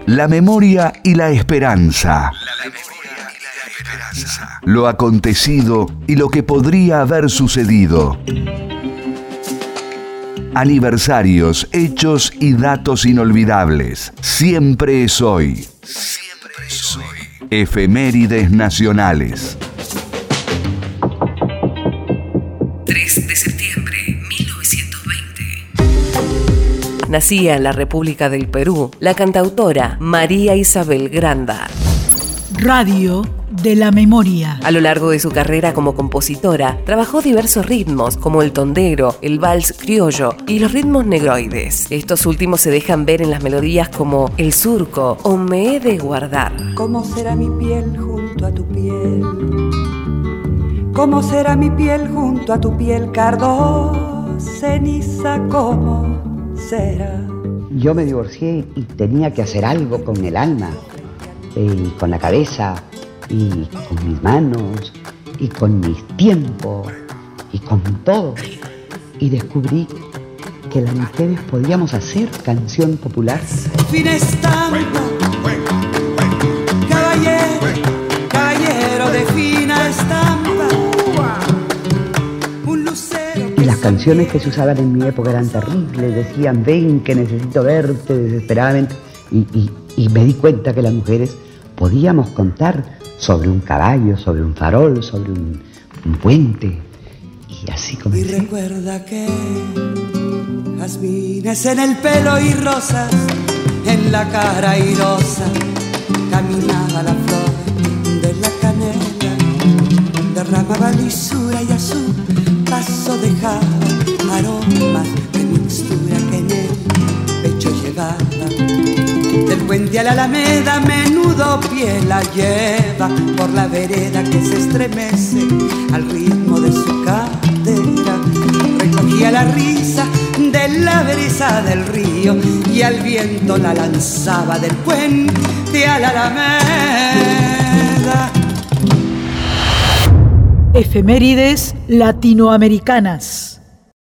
La memoria y la esperanza. Lo acontecido y lo que podría haber sucedido. Aniversarios, hechos y datos inolvidables. Siempre es hoy. Siempre es hoy. Efemérides nacionales. 3 de septiembre, 1920. Nacía en la República del Perú la cantautora María Isabel Granda. Radio de la memoria. A lo largo de su carrera como compositora, trabajó diversos ritmos como el tondero, el vals criollo y los ritmos negroides. Estos últimos se dejan ver en las melodías como El Surco o Me he de guardar. ¿Cómo será mi piel junto a tu piel? ¿Cómo será mi piel junto a tu piel, cardo, ceniza, cómo será? Yo me divorcié y tenía que hacer algo con el alma, y con la cabeza, y con mis manos, y con mis tiempos, y con todo. Y descubrí que las mujeres podíamos hacer canción popular. Fina estampa, caballero de fina estampa. Un lucero. Y las canciones que se usaban en mi época eran terribles, decían, ven que necesito verte desesperadamente. Y me di cuenta que las mujeres podíamos contar sobre un caballo, sobre un farol, sobre un puente. Y así comencé. Y recuerda que jazmines en el pelo y rosas en la cara airosa, caminaba la flor de la canela, derramaba lisura y a su paso dejaba aromas de mixtura que en el pecho llevaba. Del puente a la alameda menudo pie la lleva por la vereda que se estremece al ritmo de su cadera. Recogía la risa de la brisa del río y al viento la lanzaba del puente a la alameda. Efemérides latinoamericanas.